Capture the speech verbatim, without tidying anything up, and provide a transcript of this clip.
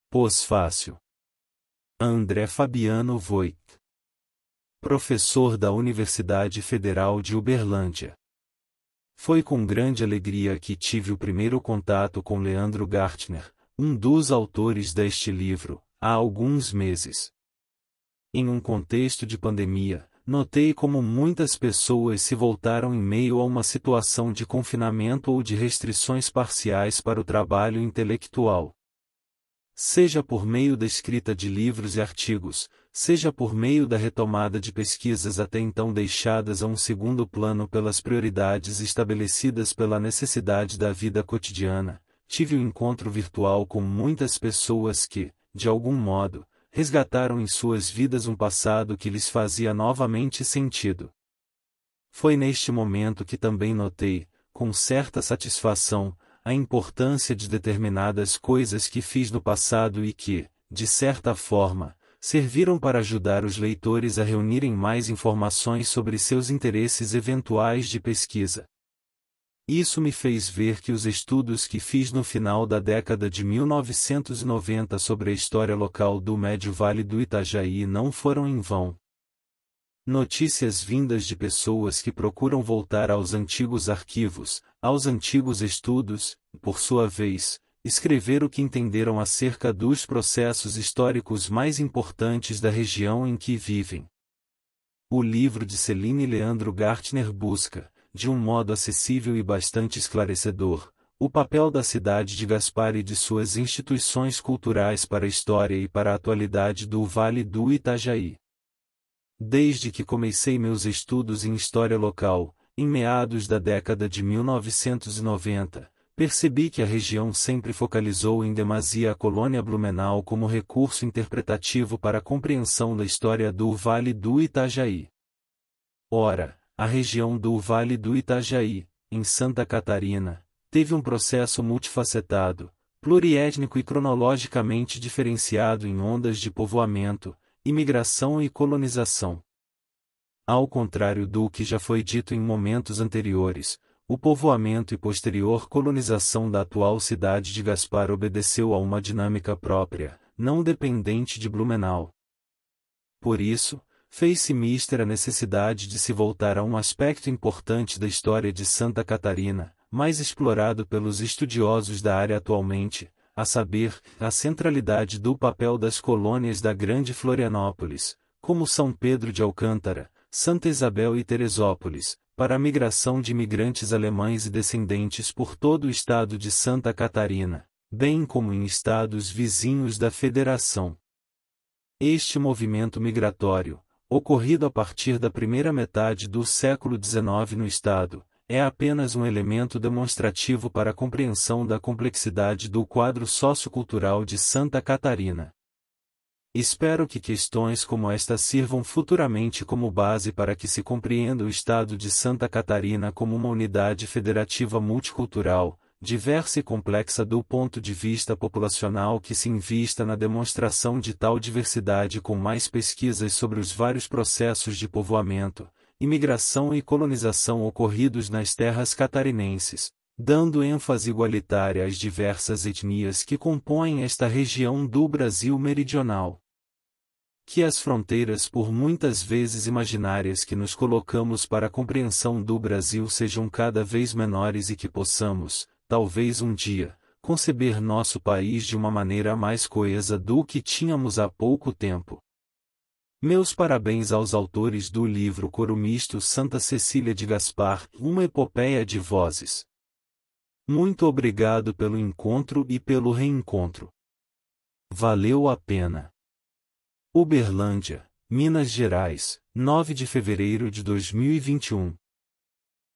Pós-fácil. André Fabiano Voigt. Professor da Universidade Federal de Uberlândia. Foi com grande alegria que tive o primeiro contato com Leandro Gartner, um dos autores deste livro, há alguns meses. Em um contexto de pandemia, notei como muitas pessoas se voltaram em meio a uma situação de confinamento ou de restrições parciais para o trabalho intelectual. Seja por meio da escrita de livros e artigos, seja por meio da retomada de pesquisas até então deixadas a um segundo plano pelas prioridades estabelecidas pela necessidade da vida cotidiana, tive um encontro virtual com muitas pessoas que, de algum modo, resgataram em suas vidas um passado que lhes fazia novamente sentido. Foi neste momento que também notei, com certa satisfação, a importância de determinadas coisas que fiz no passado e que, de certa forma, serviram para ajudar os leitores a reunirem mais informações sobre seus interesses eventuais de pesquisa. Isso me fez ver que os estudos que fiz no final da década de mil novecentos e noventa sobre a história local do Médio Vale do Itajaí não foram em vão. Notícias vindas de pessoas que procuram voltar aos antigos arquivos, aos antigos estudos, por sua vez, escrever o que entenderam acerca dos processos históricos mais importantes da região em que vivem. O livro de Celine Leandro Gartner busca, de um modo acessível e bastante esclarecedor, o papel da cidade de Gaspar e de suas instituições culturais para a história e para a atualidade do Vale do Itajaí. Desde que comecei meus estudos em história local, em meados da década de mil novecentos e noventa, percebi que a região sempre focalizou em demasia a colônia Blumenau como recurso interpretativo para a compreensão da história do Vale do Itajaí. Ora, a região do Vale do Itajaí, em Santa Catarina, teve um processo multifacetado, pluriétnico e cronologicamente diferenciado em ondas de povoamento, imigração e colonização. Ao contrário do que já foi dito em momentos anteriores, o povoamento e posterior colonização da atual cidade de Gaspar obedeceu a uma dinâmica própria, não dependente de Blumenau. Por isso, fez-se mister a necessidade de se voltar a um aspecto importante da história de Santa Catarina, mais explorado pelos estudiosos da área atualmente, a saber, a centralidade do papel das colônias da Grande Florianópolis, como São Pedro de Alcântara, Santa Isabel e Teresópolis, para a migração de imigrantes alemães e descendentes por todo o estado de Santa Catarina, bem como em estados vizinhos da Federação. Este movimento migratório, ocorrido a partir da primeira metade do século dezenove no estado, é apenas um elemento demonstrativo para a compreensão da complexidade do quadro sociocultural de Santa Catarina. Espero que questões como esta sirvam futuramente como base para que se compreenda o estado de Santa Catarina como uma unidade federativa multicultural, diversa e complexa do ponto de vista populacional, que se invista na demonstração de tal diversidade com mais pesquisas sobre os vários processos de povoamento, imigração e colonização ocorridos nas terras catarinenses, dando ênfase igualitária às diversas etnias que compõem esta região do Brasil meridional. Que as fronteiras por muitas vezes imaginárias que nos colocamos para a compreensão do Brasil sejam cada vez menores e que possamos, talvez um dia, conceber nosso país de uma maneira mais coesa do que tínhamos há pouco tempo. Meus parabéns aos autores do livro Coro Misto Santa Cecília de Gaspar, uma epopeia de vozes. Muito obrigado pelo encontro e pelo reencontro. Valeu a pena. Uberlândia, Minas Gerais, nove de fevereiro de dois mil e vinte e um.